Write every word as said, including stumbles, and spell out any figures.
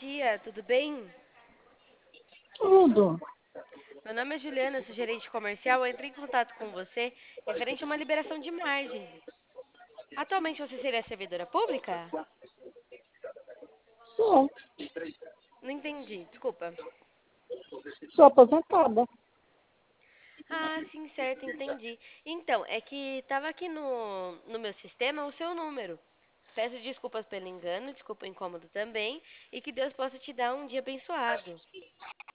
dia, tudo bem? Tudo. Meu nome é Juliana, sou gerente comercial. Eu entrei em contato com você referente a uma liberação de margem. Atualmente você seria servidora pública? Sou. Não entendi, desculpa. Sou aposentada. Ah, sim, certo, entendi. Então, é que estava aqui no, no meu sistema o seu número. Peço desculpas pelo engano, desculpa o incômodo também, e que Deus possa te dar um dia abençoado.